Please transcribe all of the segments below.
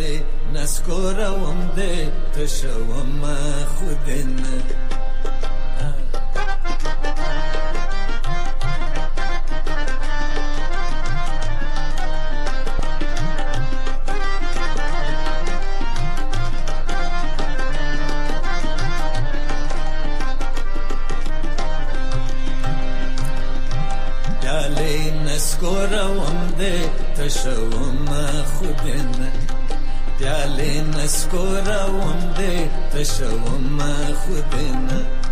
پیاله نسکورم ده تشوم خودن پیاله نسکورم ده تشوم خودن پیاله نسکورم ده تشوم خودن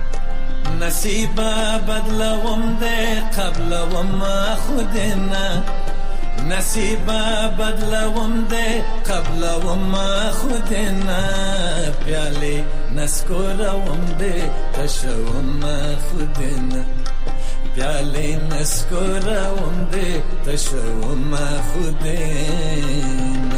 نصیبا بدلوم ده قبلوم خودن نصیبا بدلوم ده قبلوم خودن پیاله نسکورم ده تشوم خودن پیاله نسکورم ده تشوم خودن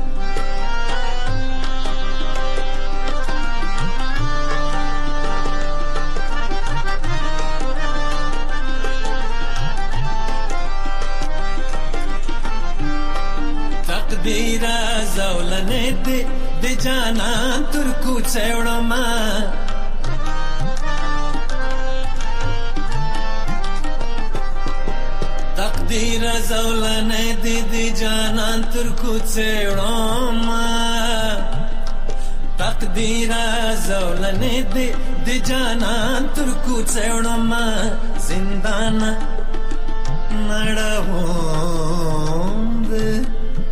تقدیر زولنه ده جانان ترکو چوڑم تقدیر زولنه ده جانان ترکو چوڑم تقدیر زولنه ده جانان ترکو چوڑم زندان نڑوم ده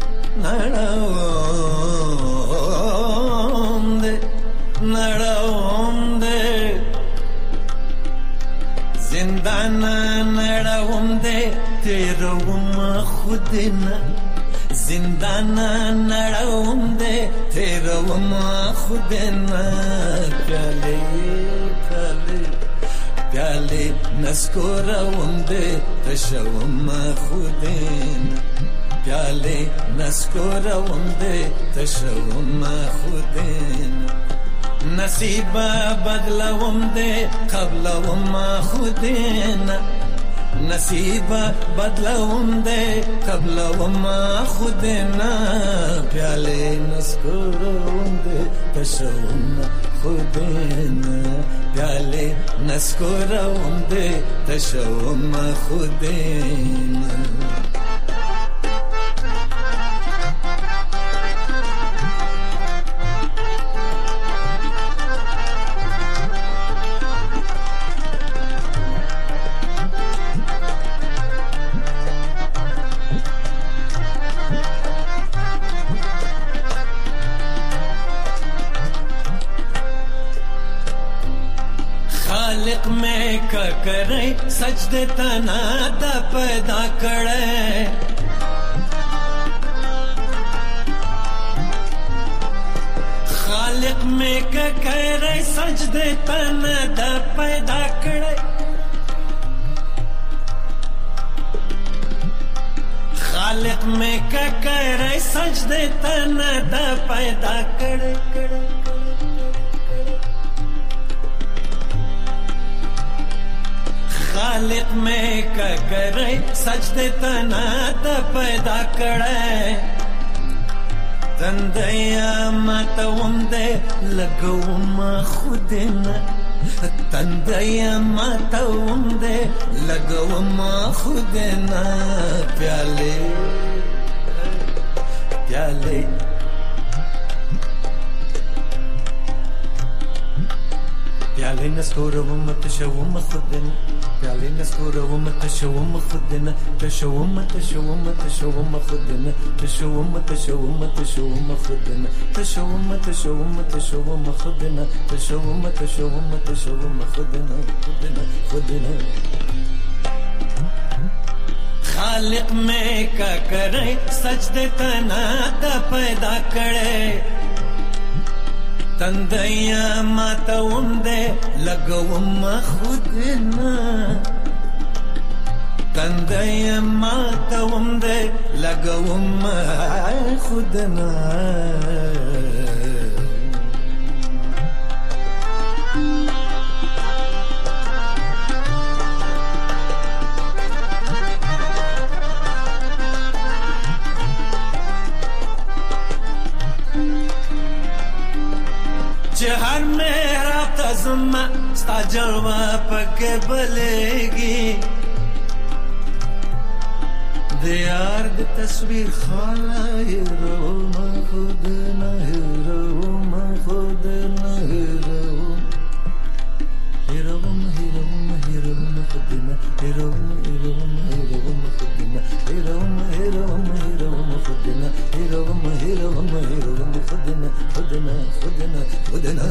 نڑوم ده زندان نڑوم ده تیروم خودنا زندان نڑوم ده تیروم خودنا پیاله پیاله پیاله نسکورم ده تشوم خودنا پیاله نسکورم ده تشوم خودن نصیبا بدلوم ده قبلوم خودن نصیبا بدلوم ده قبلوم خودن پیاله نسکورم ده تشوم خودن پیاله نسکورم ده تشوم خودن خالق میں کا کرے سجدے تنا دا پیدا کرے خالق میں کا کرے سجدے تنا دا پیدا کرے خالق میں کا کرے سجدے تنا دا پیدا کرے خالق میں کا کرے سجدے تنا دا پیدا کرے تندیا ماتوم دے لگوم خودنا تندیا ماتوم دے لگوم خودنا پیالے پیالے پیالے نسکورم تشوم خودنا پیاله نسکورم تشوم خودنا تشوم تشوم تشوم خودنا تشوم تشوم تشوم خودنا تشوم تشوم تشوم خودنا تشوم تشوم تشوم خودنا خودنا خودنا خالق میں کا کرے سجدے تنا دا پیدا کرے تندیا ماتوم دے لگوم خودنا تندیا ماتوم دے لگوم خودنا چې هر محراب ته زما ستا جلوه پکې بلېږي د یار د تصویر خاله هېرومه خود نه هېرومه خود نه هېروم هېروم هېروم هېروم خود نه هېروم هېروم هېروم خود نه هېروم هېروم هېروم خود نه هېروم هېروم هېروم خود نه خود نه خود نه خود نه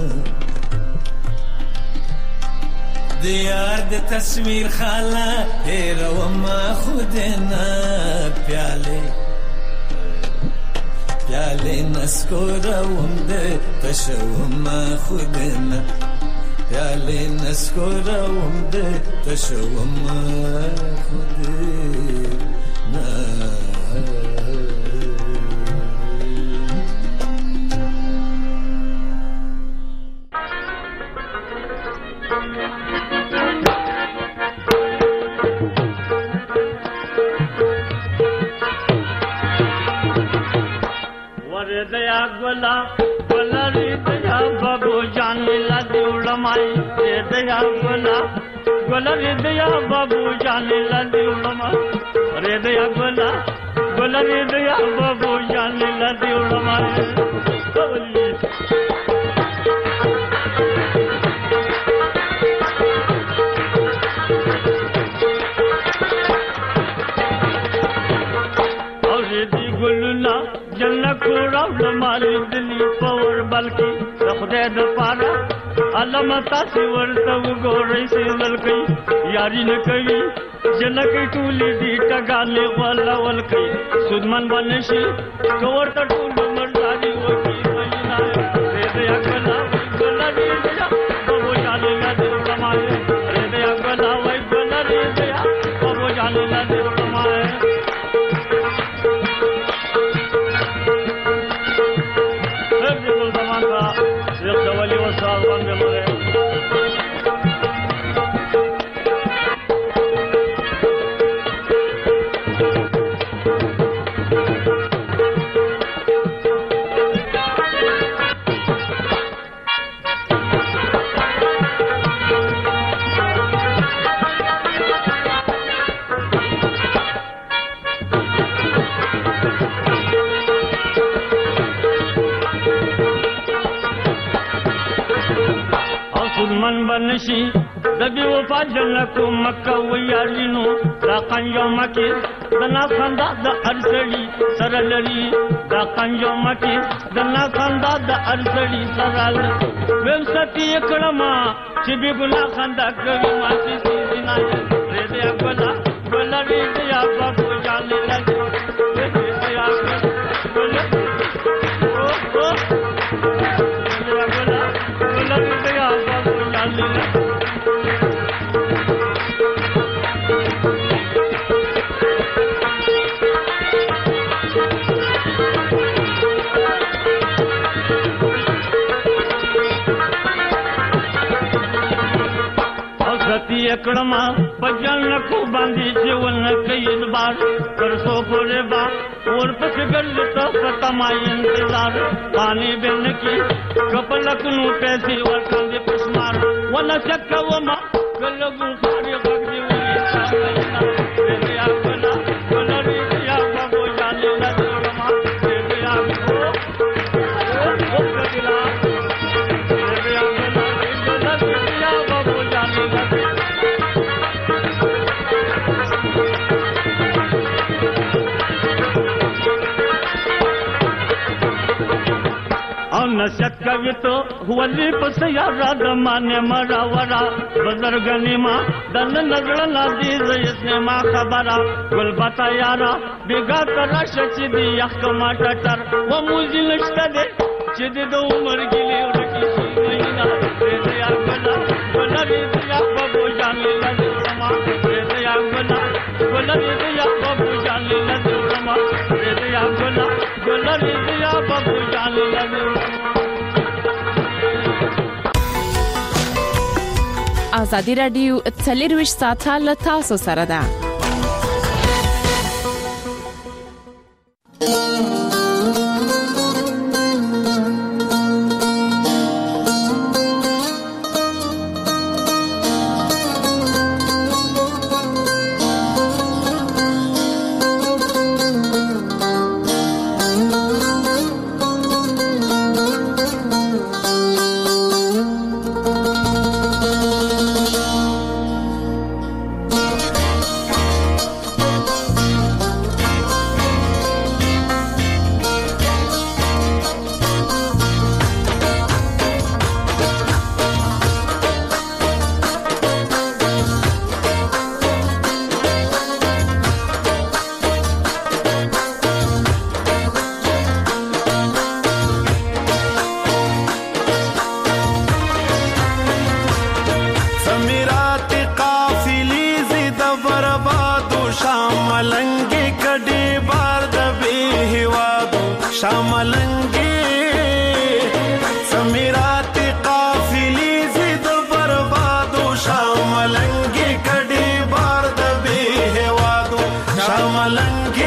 د یار د تصویر خاله هېرومه خود نه پیالې نسکوروم د تشومه خود نه پیالې نسکوروم د تشومه خود نه दया गोला गोला रे दया बाबू जान ला दिउलमाई रे दया गोला गोला रे दया बाबू जान ला दिउलमाई रे दया गोला गोला रे दया बाबू जान ला दिउलमाई और दी गुलना जन्नत राव मारी दिली पवर बल्कि खुदा द पारा अलमता से वर्ता गोरे से ललकई यारी न कई जनक टूली दी टगाले वाला वलकई सुदमन बनशी कवर त टूल मर्दारी वकी महीना रे दया गला गला रे दया बाबू जाने ला दे रमाए रे दया गला वही गला रे दया बाबू जाने ला दे रमाए मन बनशी दबी वफा जन्नतु मक्का वयालिनो दा कंजो मकी दना खंदा द अरसली सरलली दा कंजो मकी दना खंदा द अरसली सरल वेमसती एकड़मा चिबी गुना खंदा कवि मासी सीना रे दे गोला गोला रे दया बाबू जाने लगे रे दया गोला ओ ओ दया गोला गोला रे दया बाबू एकड़मा बजन को बांधी जीवन कई बार करसो बोले बा और पस गल तो पतमाई इंतजार पानी बिन की कपलक नु पैसी और कंदे पुष्मार वला चक्क वमा गलगु खारे बगदी हुई रे दया गोला गोला रे दया बाबू जाने ला जोड़मा रे दया ओ गदिला रे दया गोला रे दया बाबू जाने ला नशक कवितो हुवली पसयारा दमाने मरावरा बजरगनी मां दन नजर लादी जयसने मां खबरा गुल बता यारा बिगा तरा शचिदी यखमा टटर वो मुझी नष्टदे चिदी दो उमर गिली उड़की सीना रे दया गोला गोला रे दया बाबू जाने लगे रमा रे दया गोला गोला रे दया बाबू जाने लगे रमा रे दया गोला गोला रे दया बाबू जाने लगे ازادي رادیو 24 ساعته له تاسو سره ده. ملنګي سمیرات قافلی زید بربادو شاملنګي کډي بار د به هوادو شاملنګي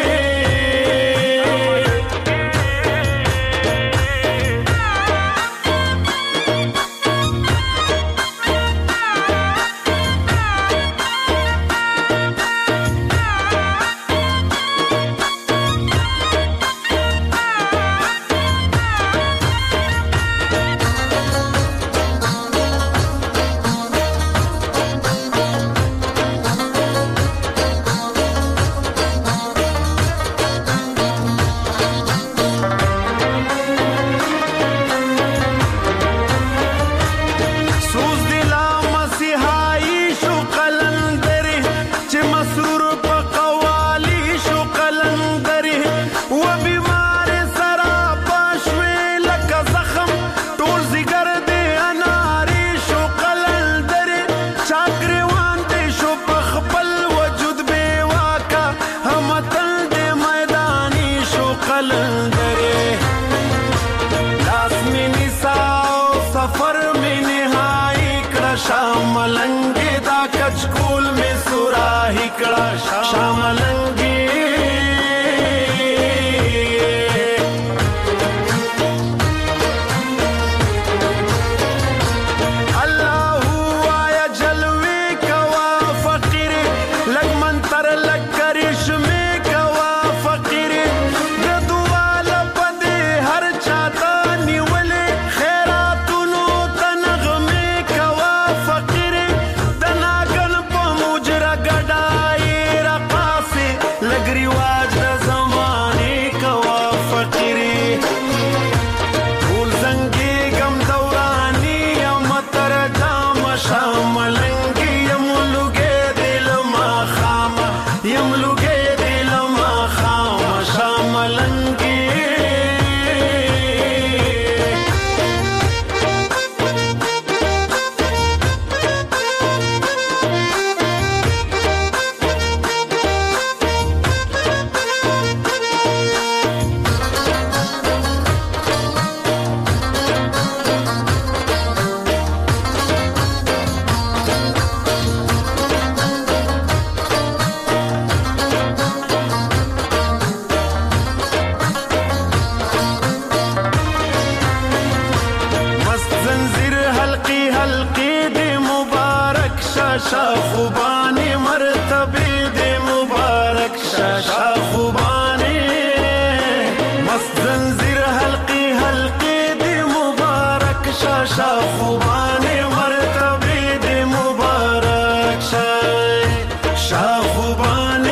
شاملنګي دا کچکول می سوراهي کړه شاملنګي الله وایا جلوي کوا فقیر لګ منتر لګ کرشمه کوا فقیر د دواله پدې هر چاته نیولې خیراتونو تنغمه کوا فقیر د ناګن په مجرا ګډای رقاصي لګري واج د زمانه کوا فقیر ټول زنګي غم دوراني متر جام شاملنګي يملوګي دل ما خام يملوګي دل ما خام شاملنګي شاخوبانی مرتبه دی مبارک شاخوبانی مست زنجیر حلقی حلقی دی مبارک شاخوبانی مرتبه دی مبارک شاخوبانی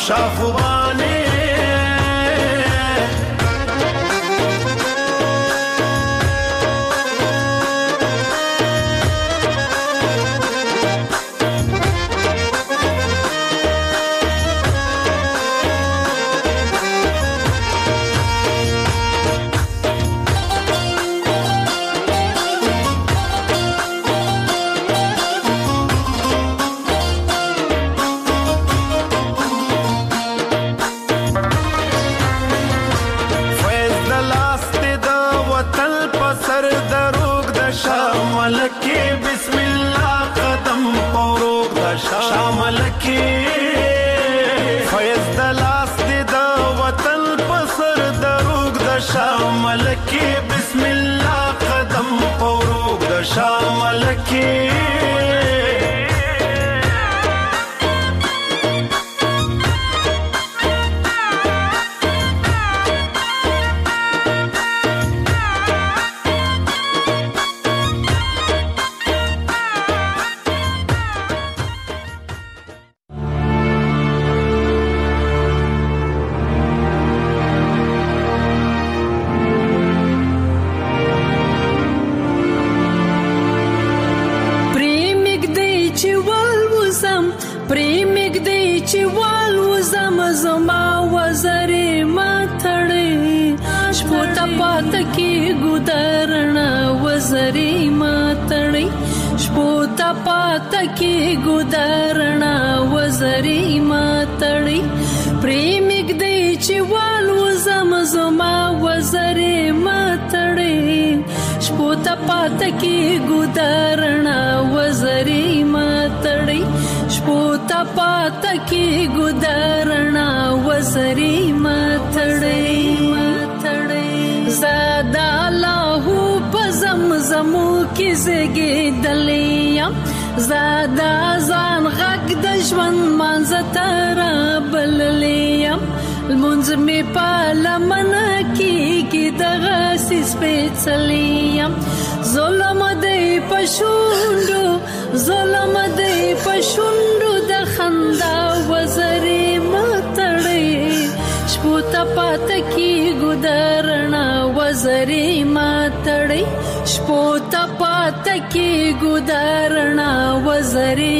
شاخوانه زادا ځان غږ د ژوند مانځه ترا بللیم المنځ می په لمنه کېږي دغه سپېڅلیم ظلم دی په شونډو د خندا وزرې متړې شپو ته پاته کېږو د رڼا وزرې متړې شپو ته پاته کېږو د رڼا وزرې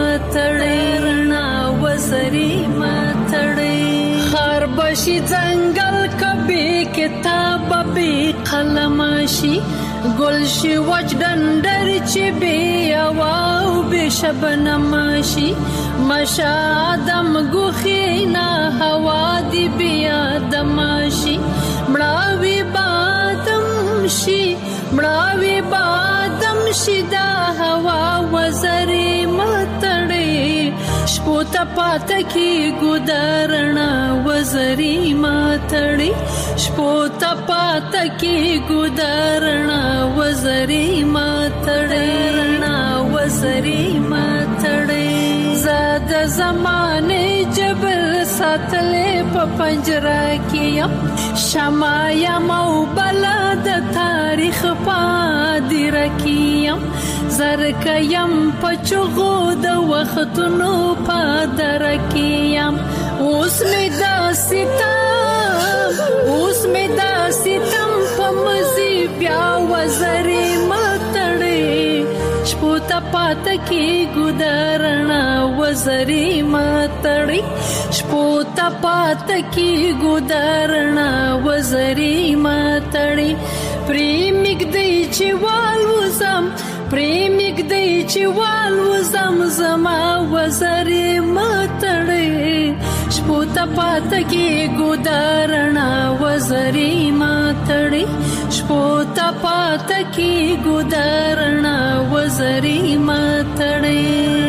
متړې خار بشي ځنګل کبي کتاب به قلم شي گل شي وچ ډنډر چې بي او به شبنم شي مشادم ګوخینا هوا دی بیا دم شي مړاوي بادم شي دا هوا وزرې متړې شپو ته پاته کېږو د رڼا وزرې متړې شپو ته پاته کېږو د رڼا وزرې متړې زاد زمانه جبل ساتلې په پنجره کې شمع یم او بلا د تاریخ پادر کې زرک یم په چغو د وختونو پادر کې اوس می دا ستم په مزي بیا وزرې متړې شپو ته پاته کېږو د رڼا وزرې متړې شپو ته پاته کېږو د رڼا وزرې متړې پرې مګدې چې والوزم زما وزرې متړې شپو ته پاته کېږو د رڼا وزرې متړې شپو ته پاته کېږو د رڼا وزرې متړې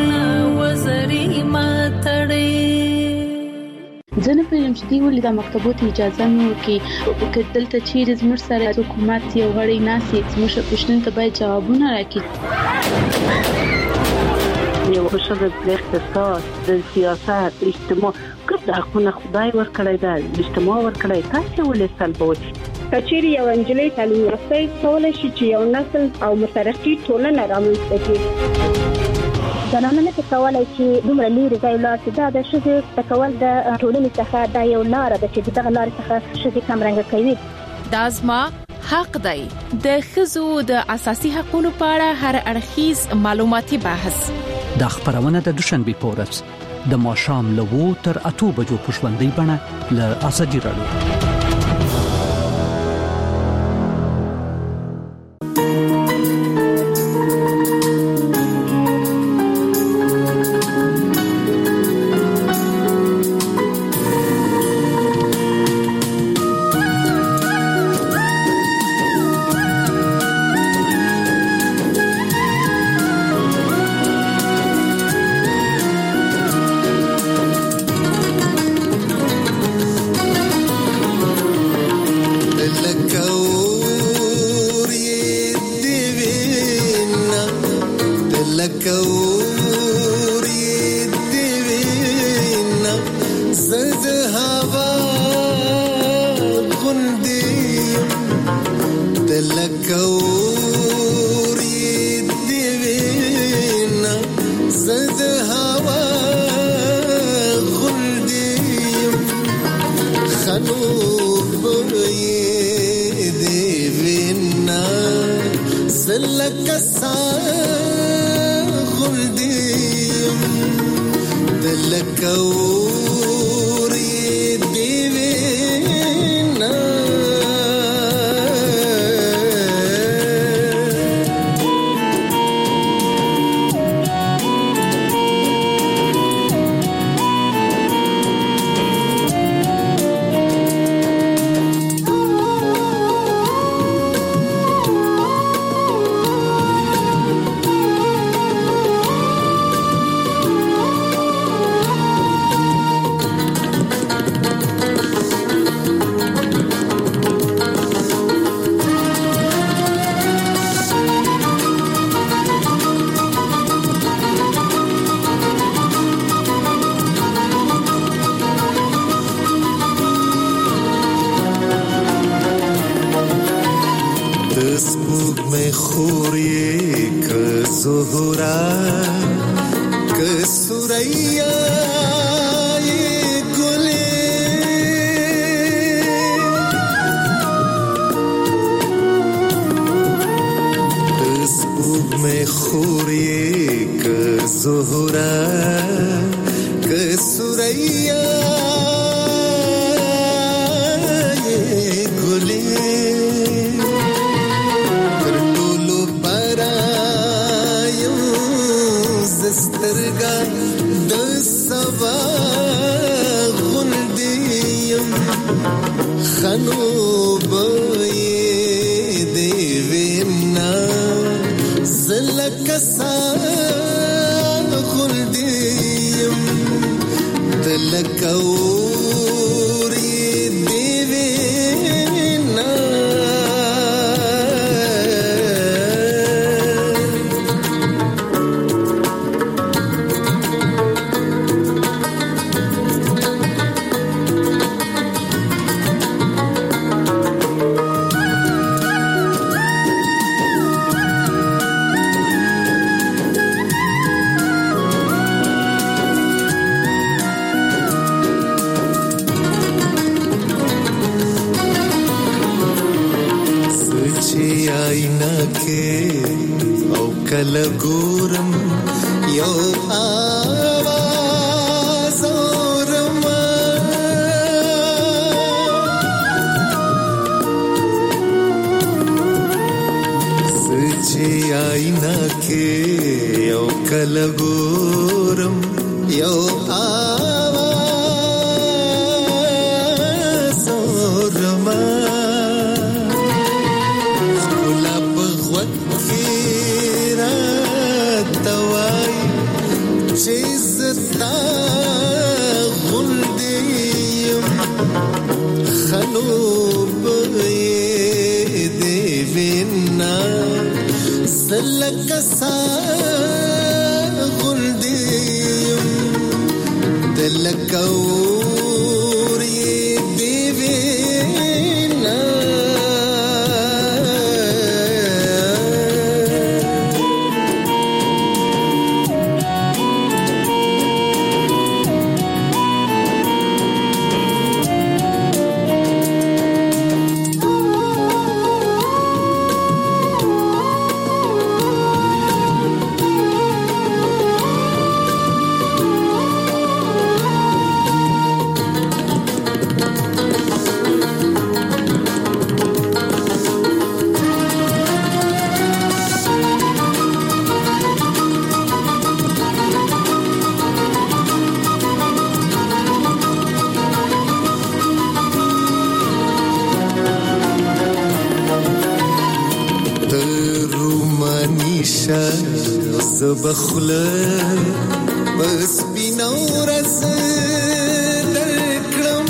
ځنه پرېم چې دی ولې د مکتبونو اجازه مو کې دلته چیرې زموږ سره حکومت یو غړي ناسي زموږ پښتون ته باید جوابونه راکړي یو شغل د اقتصاد د سیاست اجتماع کله خو خدای ورکړی دا اجتماع ورکړی تاسو ولې سلبوي کچېری یو انجلۍ تعلیم یافته کولای شي چې یو نسل او مترقي ټولنه رامنځته کړي زنانه نه کولای چې دومره لري ځای لاړ شي. دا د ښځې تکول د ټولنې څخه دا یو لاره ده چې دغه لارې څخه ښځې کمرنګه کوي. دا زما حق دی. د ښځو د اساسي حقوقو په اړه هر اړخیز معلوماتي بحث. دا خبرونه د دوشنبه په ورځ د ماښام له 2 تر 8 بجو په ژوندۍ بڼه له ازادي رادیو. زبخله بس بینو رز درکړم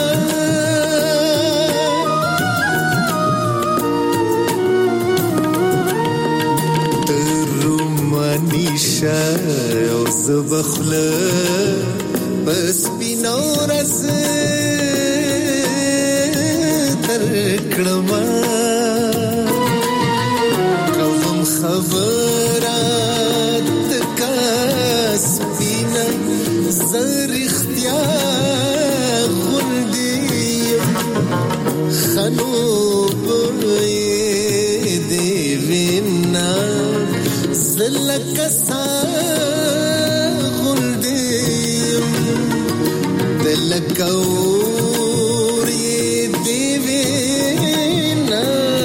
رومانیشه او زبخله بس بینو رز درکړم کوم خبرات کاس بینه زر اختیار غندی خنوب دی وینا زلک سا غندی دلکور دی وینا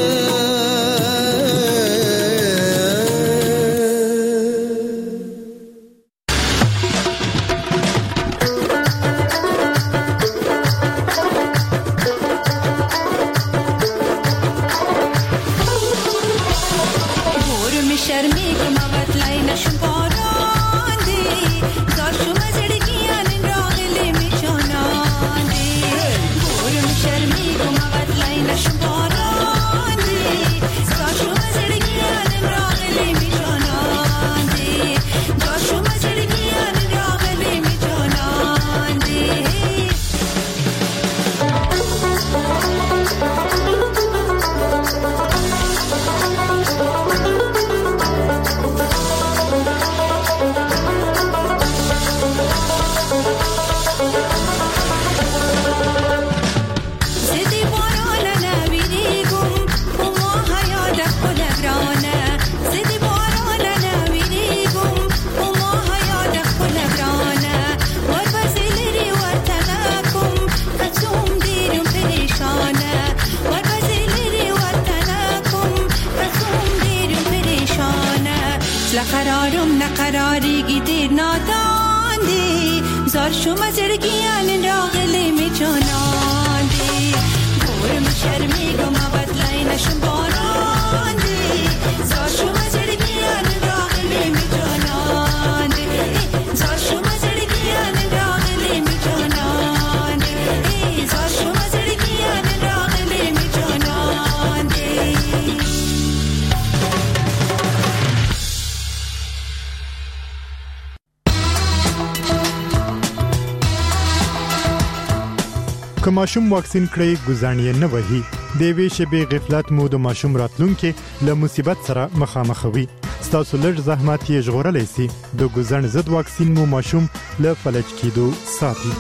که ماشوم واکسین کړی ګزانې نه وهي د وی شبي غفلت مو د ماشوم راتلونکي له مصیبت سره مخامخ وي ستاسو لږ زحمت یې ژغورلی سي د ګزن ضد واکسین مو ماشوم له فلج کېدو ساتي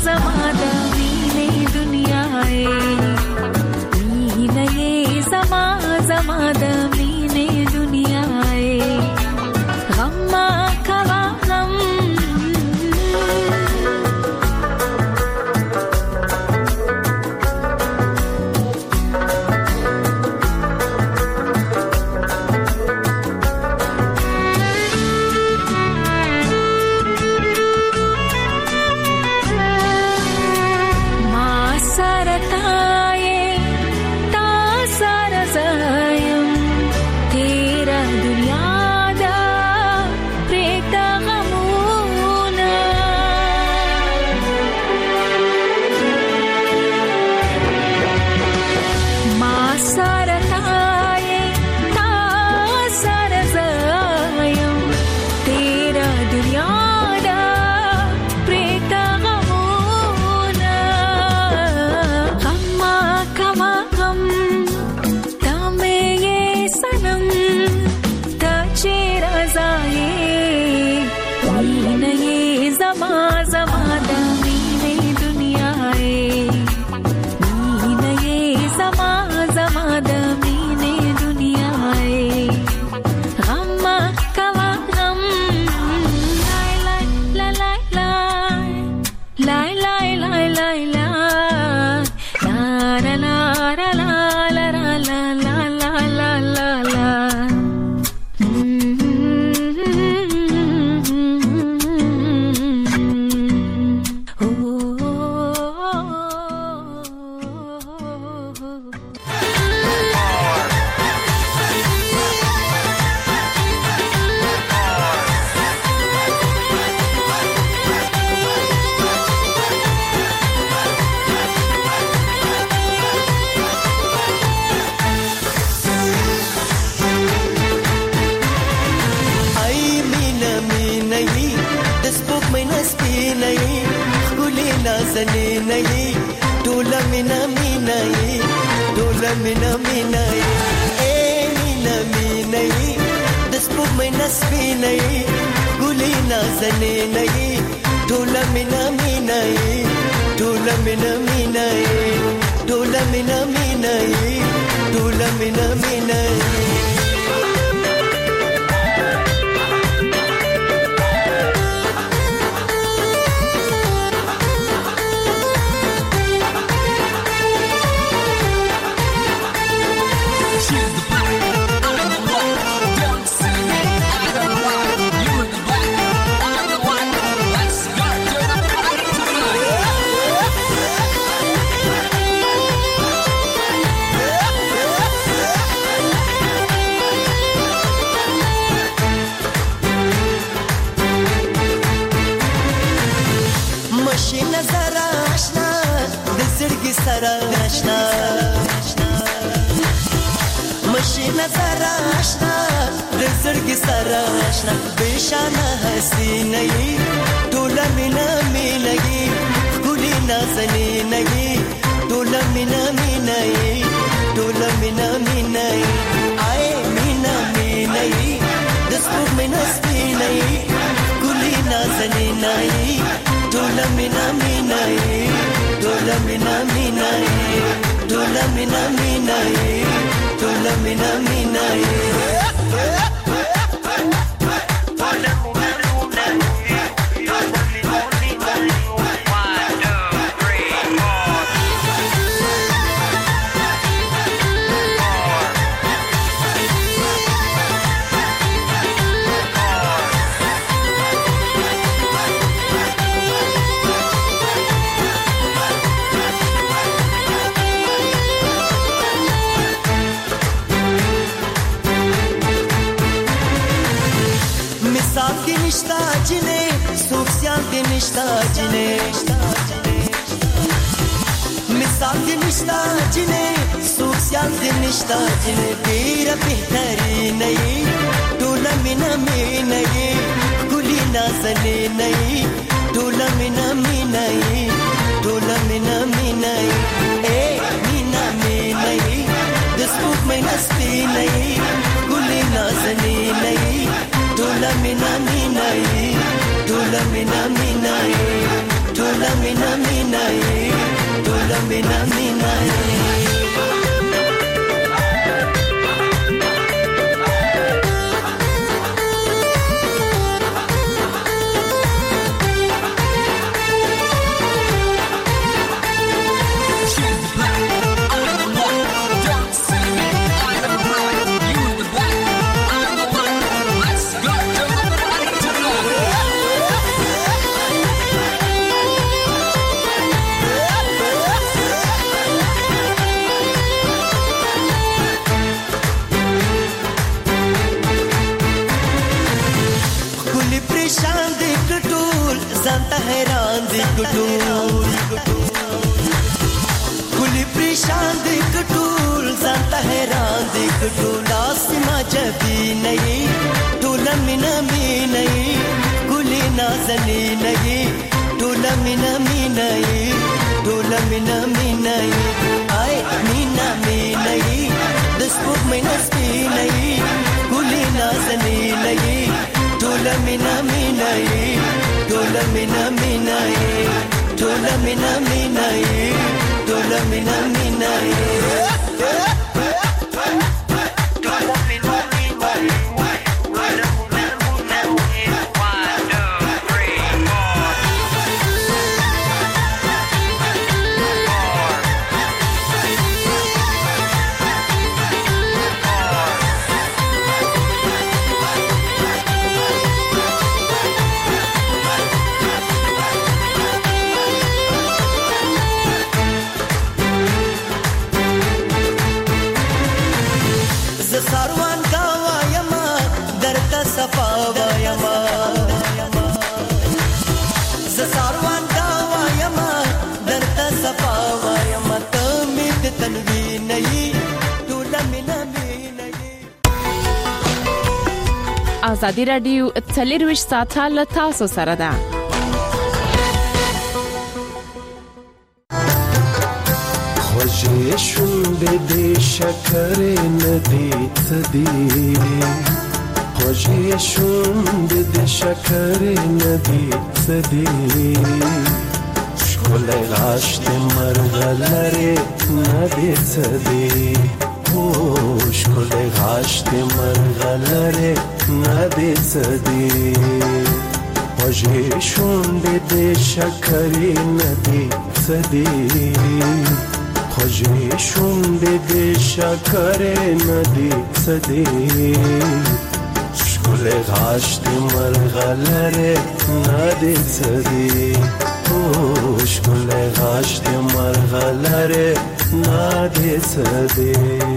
Sama زما زما د مینې دنیا ای مینې زما زما د مینې دنیا ای غم کوا غم لای لای لای لای لای لای لای لا لا لا لا لا لا لا لا لا لا لا Dola mina mina mina eh mina mina despuk mai nasbi nahi guli nazane nahi dola mina mina dola mina mina dola mina mina dola mina mina سره آشنا مشینه سره آشنا د زړګي سره آشنا بشانه حسینه ټوله مینا مینه ګلی نازنی نه ټوله مینا مینه ټوله مینا مینه آی مینا مینه د سپوږ مینا سپینه ګلی نازنی نه ټوله مینا مینه Dola mina mina dola mina mina dola mina mina nishta jine misal de nishta jine social de nishta jine tera behtari nahi dola mina mina guli nazane nahi dola mina mina dola mina mina eh mina mina despuk mein nasbi nahi guli nazane nahi dola mina mina dola mina mina dola mina mina dola mina mina zanta हैरान दी कटूल कुली परेशान दी कटूल zanta हैरान दी कटूल आसमा जबी नहीं टोला मिना मी नहीं कुली नाजनी नहीं टोला मिना मी नहीं टोला मिना मी नहीं आए मीना मी नहीं दस्पुक में नस्बी नहीं कुली नाजनी नहीं टोला मिना मी नहीं dola mina mina mina dola mina mina ازادي رادیو تلویزیون ساتل تاسو سره ده. خوږې شونډې دې شکرې نه دي څه دي خوږې شونډې دې شکرې نه دي څه دي ښکلی غاښ دې مرغلرې نه دي څه دي ښکلی غاښ دې مرغلرې نه دي څه دي خوږې شونډې دې شکرې نه دي څه دي خوږې شونډې دې شکرې نه دي څه دي ښکلی غاښ دې مرغلرې نه دي څه دي ښکلی غاښ دې مرغلرې نه دي څه دي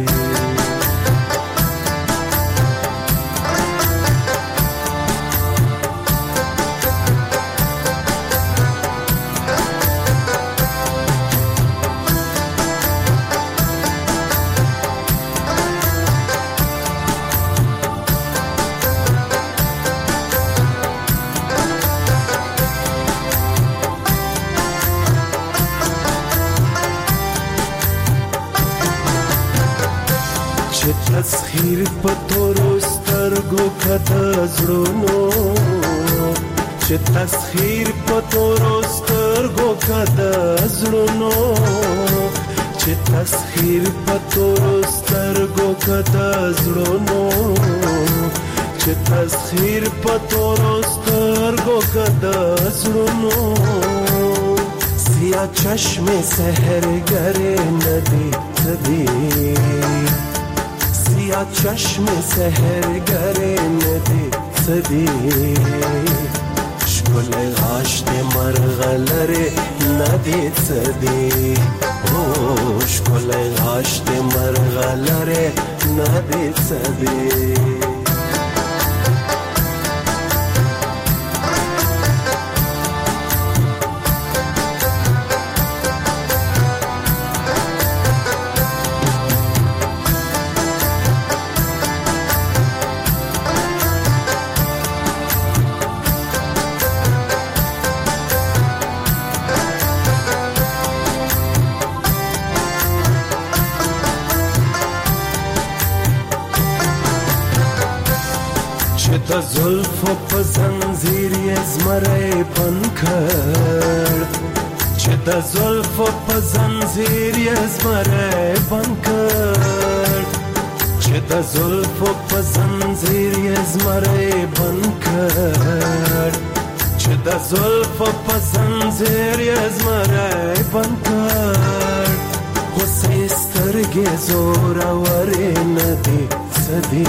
تسخیر په تورو سترګو کده زړونو چې تسخیر په تورو سترګو کده زړونو چې تسخیر په تورو سترګو کده زړونو چې تسخیر په تورو سترګو کده زړونو سیاه چشم سحرګرې نه دي څه دي یا چشم سحرګرې نه دي څه دي ښکلی غاښ دې مرغلرې نه دي څه دي ښکلی غاښ دې مرغلرې نه دي څه دي د زلفو په زنځیر یې زمری بند کړ چې د زلفو په زنځیر یې زمری بند کړ چې د زلفو په زنځیر یې زمری بند کړ چې د زلفو په زنځیر یې زمری بند کړ غصې سترګې زورورې نه دي څه دي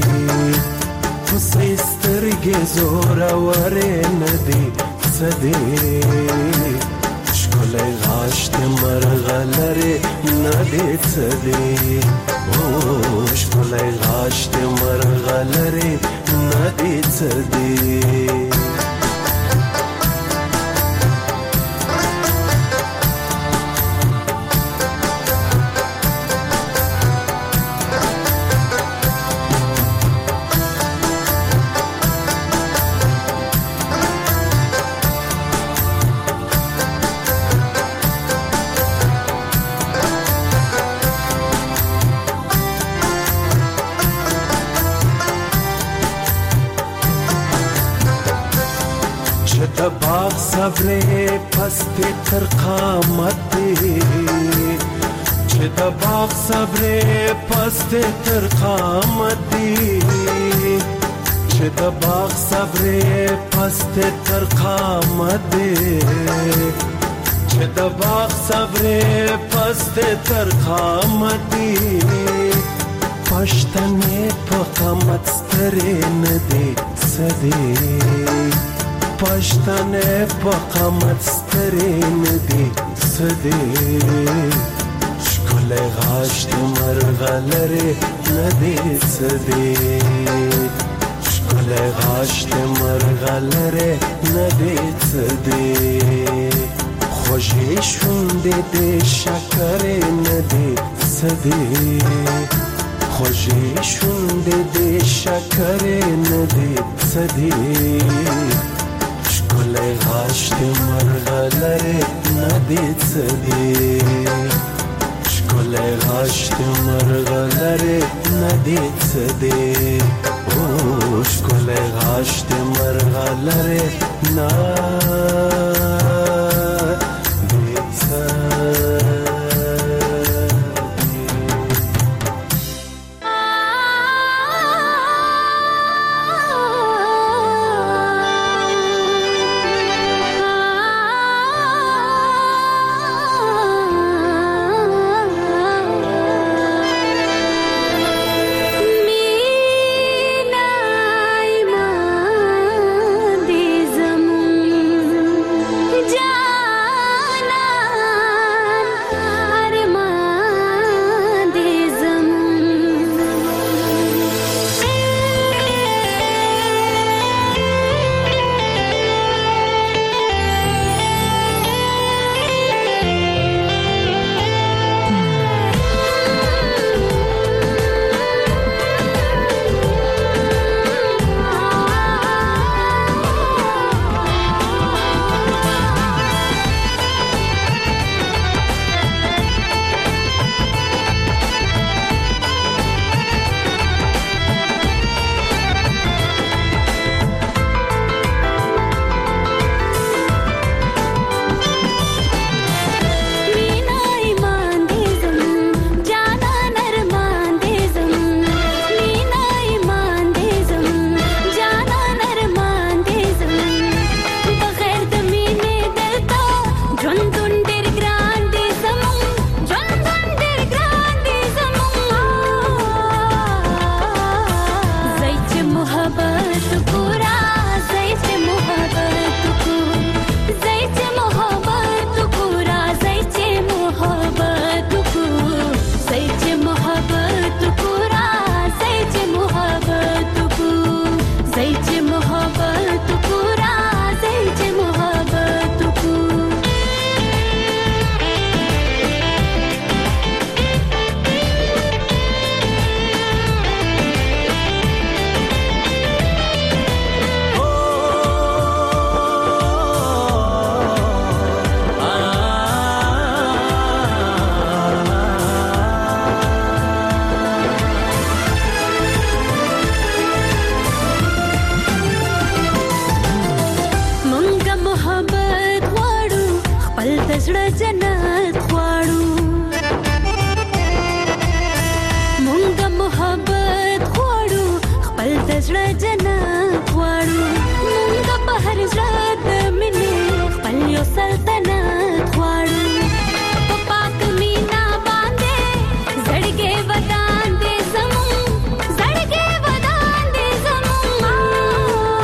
غصې سترګې زورورې نه دي څه دي ښکلی غاښ دې مرغلرې نه دي څه دي ښکلی غاښ دې مرغلرې نه دي څه دي چې د باغ صبرې پستې تر قامت دی چې د باغ صبرې پستې تر قامت دی چې د باغ صبرې پستې تر قامت دی چې د باغ صبرې پستې تر قامت دی پښتنې په قامت سترې نه دی سدي پښتنې په قامت سترې نه دی سدي ښکلی غاښ د مرغه لرې نه دی سدي ښکلی غاښ د مرغه لرې نه دی سدي خوږې شونډې دې شکرې نه دی سدي خوږې شونډې دې شکرې نه دی سدي ښکلی غاښ د مرغه لرې نه دی سدي ښکلی غاښ د مرغه لرې نه دی سدي ښکلی غاښ د مرغه لرې نه دی سدي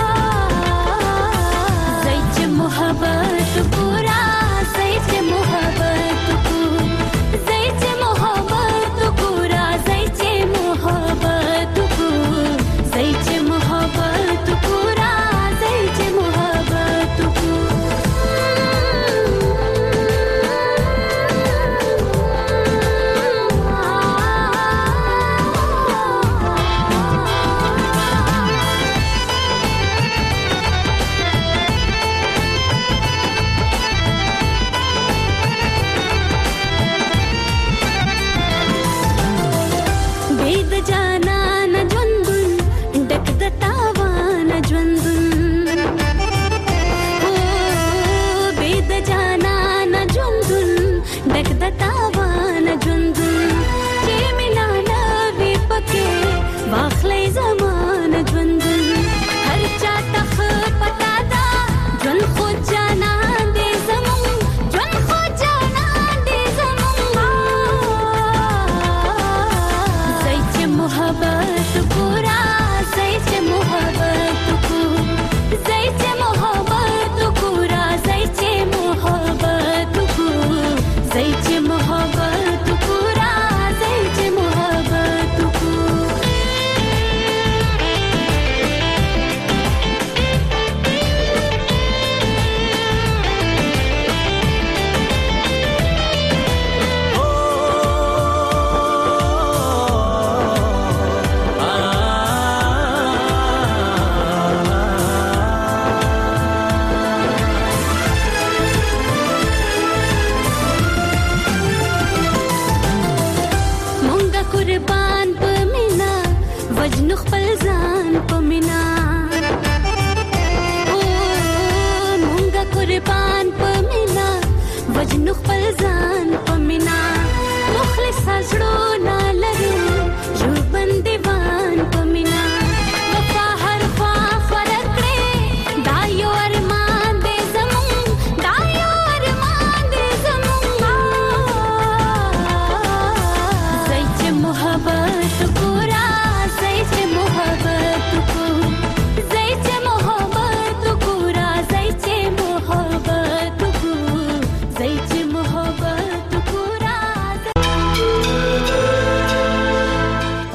मोहब्बत पूरा सही से मोहब्बत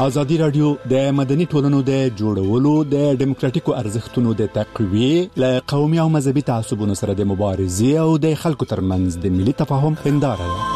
ازادي رادیو د مدني ټولنو د جوړولو د ډیموکراتیکو ارزښتونو د تقویې ل قومي او مذهبي تعصبونو سره د مبارزې او د خلکو ترمنځ د ملي تفاهم هنداره ده.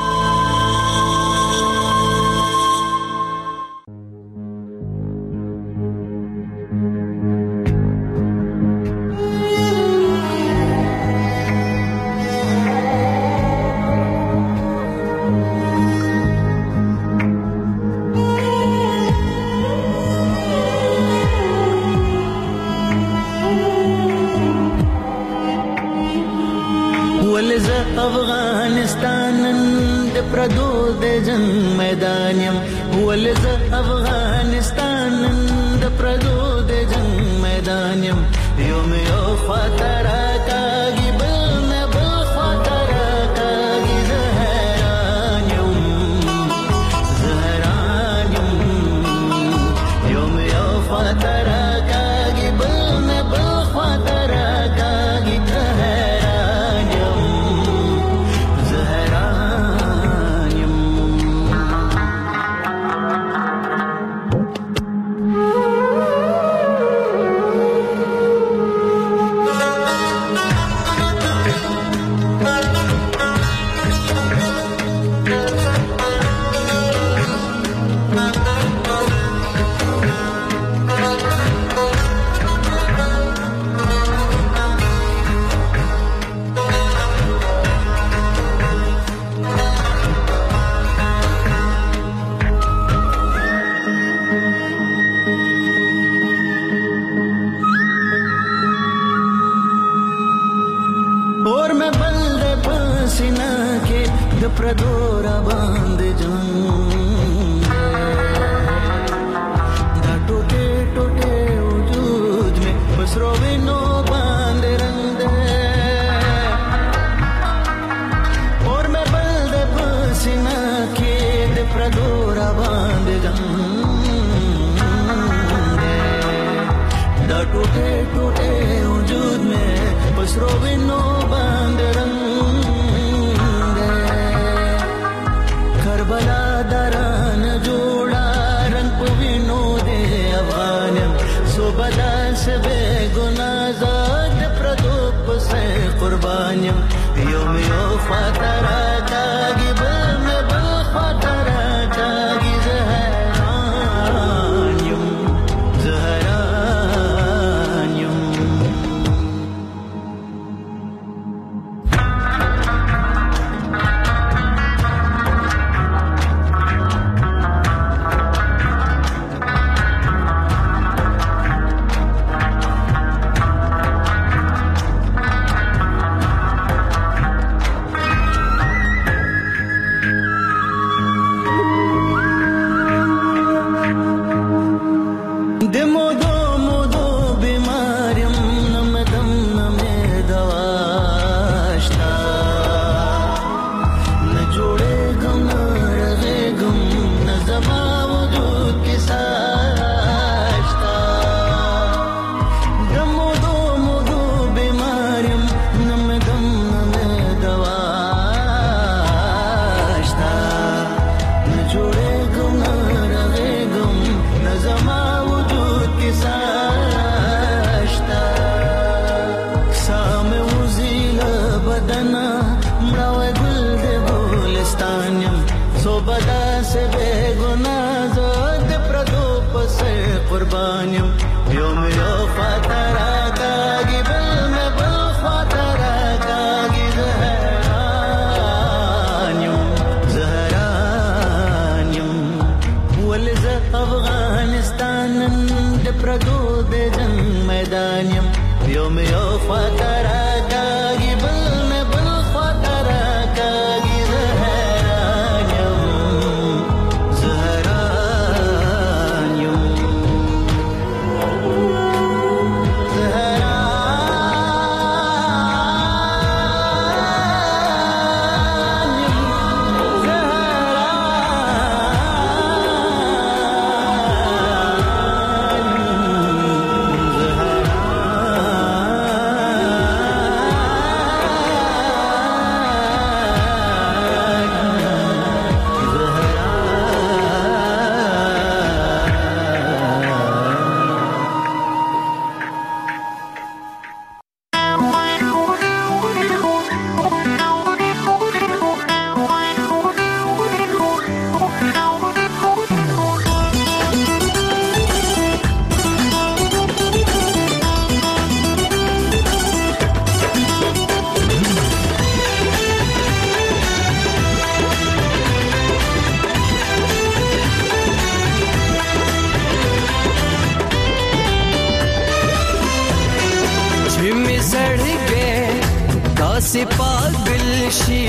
چې می زړګې داسې پاگل شي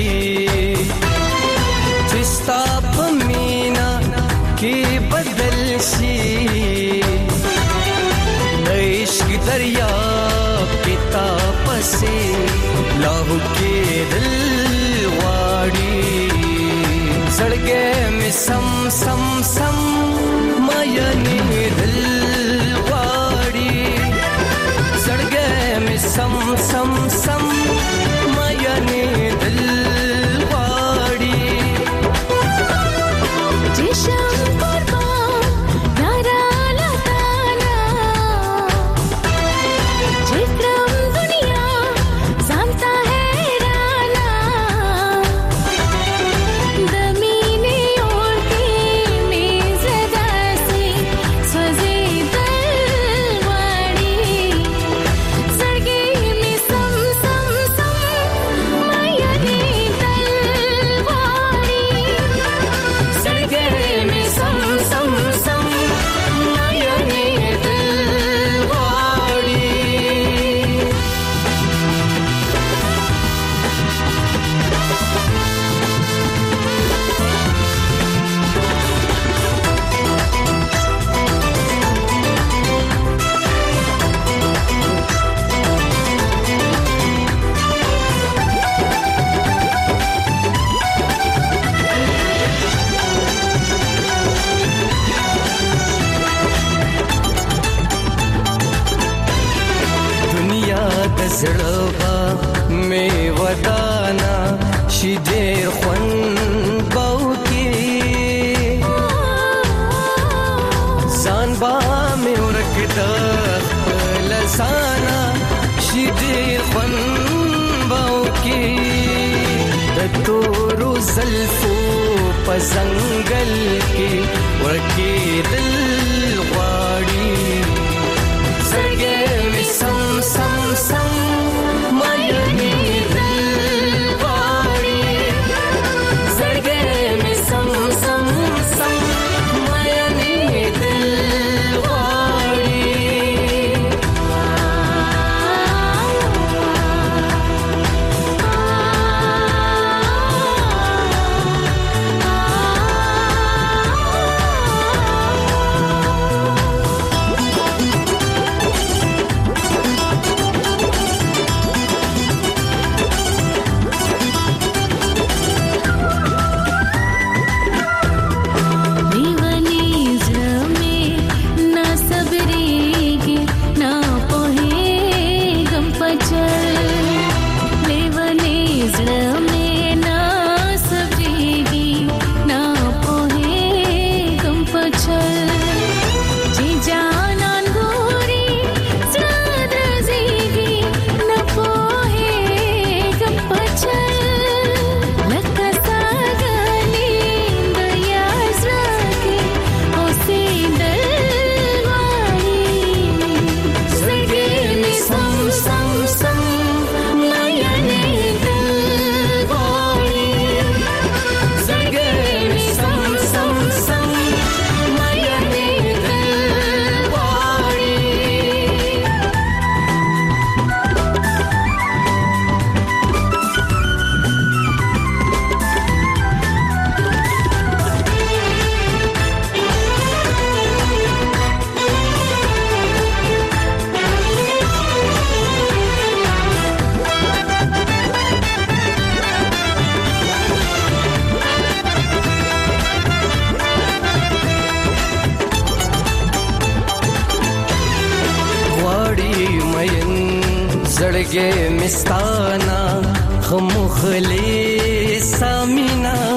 چې ستا په مینا کې بدل شي عشق دریا پتا پسې لاهو کې دل واړي زړګې می سم سم سم مایانی دل واړي زړګې می سم سم سم مایانی دل واړي جشن قربان نارا لتانا जिक्रम दुनिया जानता है राना दमीने ओढ़े में ज़दा से स्वज़े दलवाड़ी सरगे में सम सम सम मायने दलवाड़ी सरगे में सम सम सम मायने दलवाड़ी दुनिया د زړه مې ودانا شي ډېر خوند باو کې ځان با مې ورکړه خپل ځانا شي ډېر خوند باو کې د تورو زلفو په ځنګل کې ورکېدل غواړي زړګې مې سم سم سم مایانی دل غواړي زړګې مې سم سم سم مایانی دل غواړي زړګې مستانا خمخلې سامینا